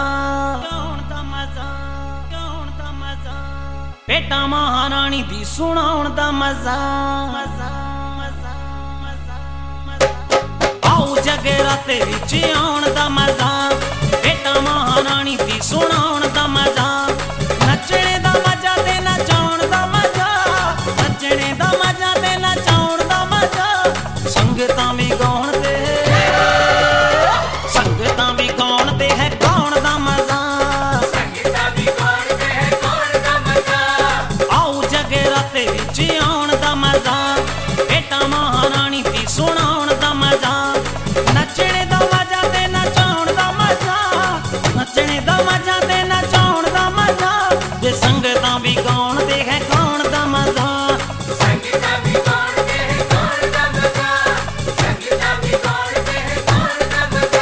भेटा महारानी दी सुनाउण दा मजा आओ जगराते विच आउण दा मजा भेटा महारानी दी सुनाउण दा मजा नचणे दा मजा ते नचाउण दा मजा नचणे दा मजा ते नचाउण दा मजा संगतां भी गाउण ते संगतां भी गाउण ते है गाउण दा मजा संगतां भी गाउण ते है गाउण दा मजा आओ जगराते विच आउण दा मजा भेटा महारानी दी सुनाउण दा मजा नचणे दा मजा ते नचाउण दा मजा नचणे दा मजा ते नचाउण दा मजा जे संगतां भी गाउण ते है गाउण दा मजा संगतां भी गाउण ते है गाउण दा मजा संगतां भी गाउण ते है गाउण दा मजा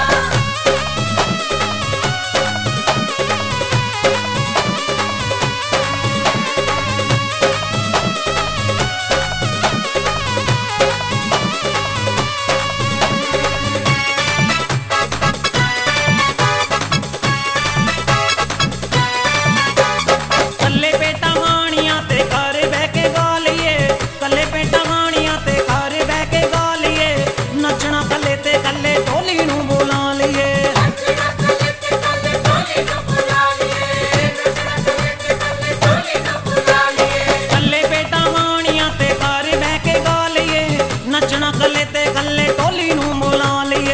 कल्ले पेटा हानियां ते घर बह के गा लिये कल्ले पेटा हानियां ते घर बह के गा लिये नचना कल्ले ते कल्ले ढोली नू बुला लिये नचना कल्ले ते कल्ले ढोली नू बुला लिये नचना कल्ले ते कल्ले ढोली नू बुला लिये कल्ले पेटा हानियां ते घर बह के गा लिये नचना कल्ले ते कल्ले ढोली नू बुला लिये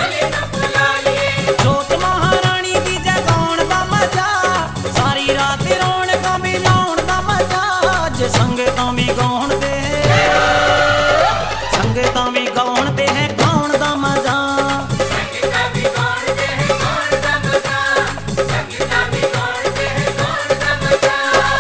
जोत महारानी दी जगाउण दा मजा सारी रात रौनकां भी लाउण दा मजा जे संगतां भी गाउण ते संगतां भी गाउण ते है गाउण दा मजा संगतां भी गाउण ते है गाउण दा मजा संगतां भी गाउण ते है गाउण दा मजा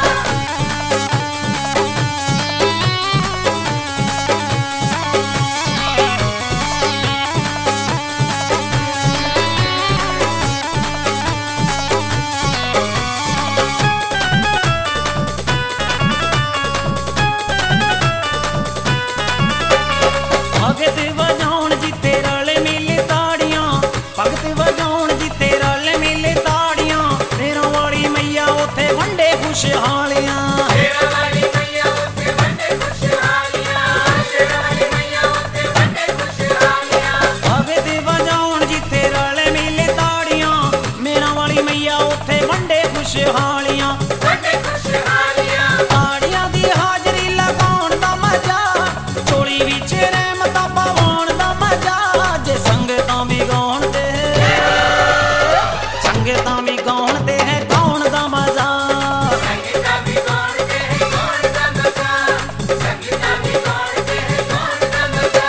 भगत वजाउण जिते रल मिले ताड़ियां भगत वजाउण जिते रल मिले ताड़ियां मेरा वाली मैया उथे वंडे खुशहालियां मेरा वाली मैया उथे वंडे खुशहालियां मेरा वाली मैया उथे वंडे खुशहालियां भगत वजाउण जिते रल मिले ताड़ियां मेरा वाली मैया उथे वंडे खुशहालियां ताड़ियां दी हाजरी लगाउण दा मजा चोली विच रहमतां पाउण दा मजा जे संगतां भी गाउण ते संगतां भी गाउण ते है गाउण दा मजा संगतां भी गाउण ते है गाउण दा मजा संगतां भी गाउण ते है गाउण दा मजा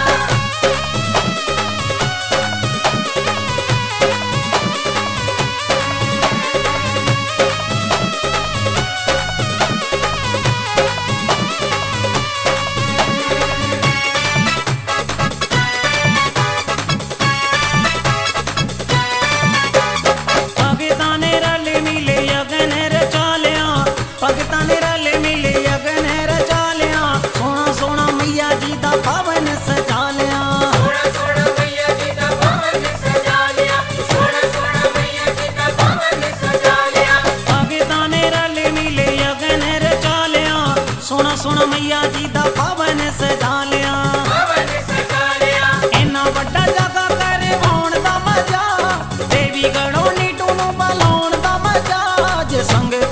भगतां ने रल मिले अगन रचा लिया भगतां ने रल मिले अगन रचा लिया सोना सोना मैया जी दा भवन सजा लिया सोना सोना मैया जी दा भवन सजा लिया सोना सोना मैया जी दा भवन सजा लिया भगतां ने रल मिले अगन रचा लिया सोना सोना मैया जी दा भवन सजा लिया इन्ना वड्डा जगा करवाउण दा मजा देवी गढ़ों नीटू नू बलाउण दा मजा जे संग